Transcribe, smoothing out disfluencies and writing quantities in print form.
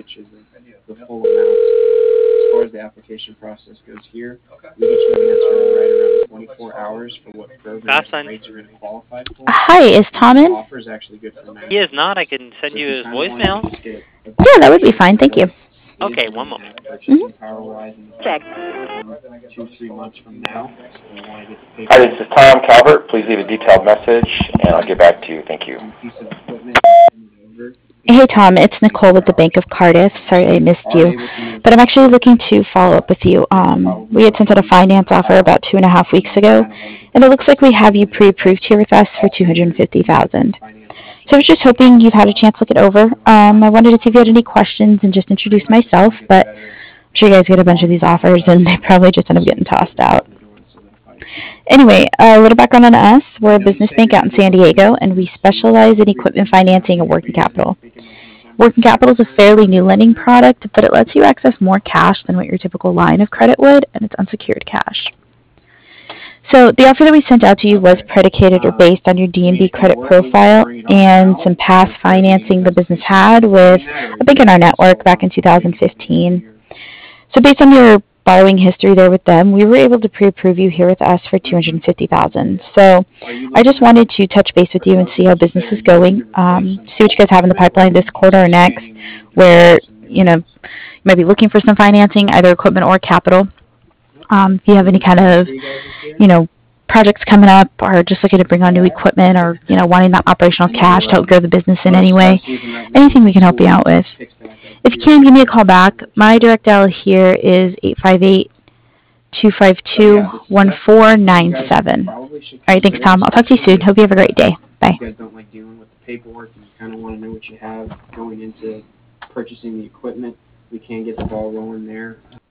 which is the full amount. As far as the application process goes here, we get you an answer in right around 24 hours for what programs and rates are going to qualify for. Hi, is Tom The in? offer is actually good for He is 90 not. I days. can send So if you you his kind of wanted voicemail. to just get a Yeah, that would be gauge fine. for Thank you. what it is Okay, going one to moment. have hmm purchasing power wise in the Check. 2-3 months from now, and you want to get the Hi, paperwork this is Tom Calvert. Please leave a detailed message, and I'll get back to you. Thank you. on the piece of equipment and send it over, we Hey, can Tom, start it's Nicole with the Bank of Cardiff. Sorry I missed are you, able to move but I'm actually quickly. looking to follow up with you. We had sent out a finance offer about 2.5 weeks ago, and it looks like we have you pre-approved here with us for $250,000. So I was just hoping you've had a chance to look it over. I wanted to see if you had any questions and just introduce myself, but I'm sure you guys get a bunch of these offers, and they probably just end up getting tossed out. Anyway, a little background on us. We're a business bank out in San Diego, and we specialize in equipment financing and working capital. Working capital is a fairly new lending product, but it lets you access more cash than what your typical line of credit would, and it's unsecured cash. So the offer that we sent out to you was predicated or based on your D&B credit profile and some past financing the business had with a bank in our network back in 2015. So based on your borrowing history there with them, we were able to pre-approve you here with us for $250,000. So I just wanted to touch base with you and see how business is going, see what you guys have in the pipeline this quarter or next, where you might be looking for some financing, either equipment or capital. If you have any kind of projects coming up, or just looking to bring on new equipment, or wanting that operational cash to help grow the business in any way, anything we can help you out with. If you can, give me a call back. My direct dial here is 858-252-1497. All right, thanks, Tom. I'll talk to you soon. Hope you have a great day. Bye. You guys don't like dealing with the paperwork and you kind of want to know what you have going into purchasing the equipment, we can get the ball rolling there.